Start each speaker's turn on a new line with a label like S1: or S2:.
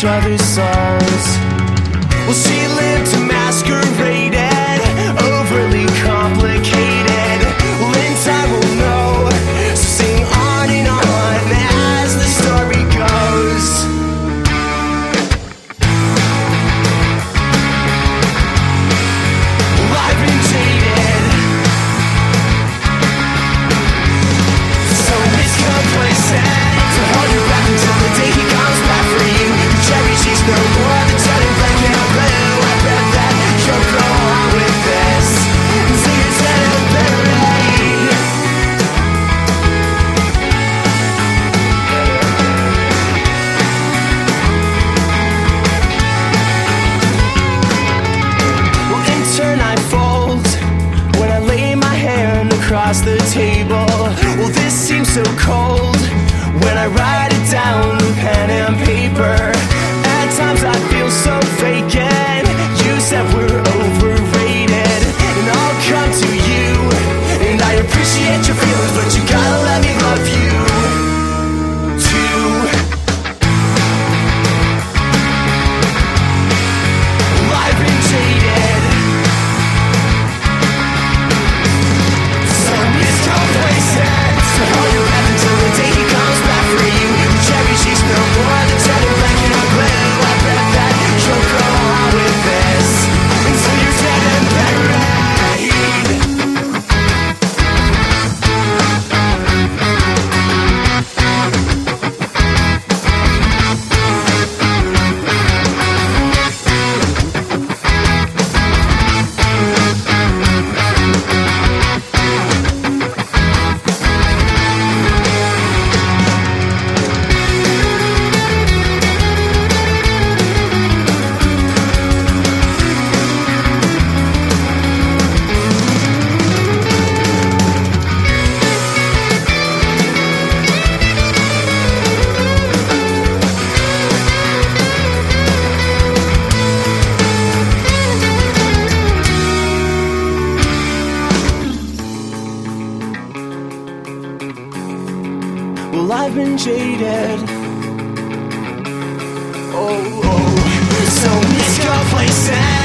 S1: each other's souls. Well, she lived to masquerade it, overly complicated. Well, in time we'll know, so sing on and on as the story goes. Well, I've been jaded, so miscomplacent, to hold your breath until the day he comes back for you. The cherry cheese no more, the jet and black and blue. I bet that you'll go on with this until you're dead and buried. Well, in turn I fold when I lay my hand across the table. Well, this seems so cold when I write it down with pen and paper. At times I feel so vacant. You said we're overrated, and I'll come to you, and I appreciate your feelings, but you gotta let me love you too. Well, I've been jaded, so miscomplacent, so hold your breath until the day he comes back for you. The cherry cheese no more, the jet and black and blue. I bet that you'll go on with this until you're dead and buried. Well, I've been jaded. Oh, so miscomplacent.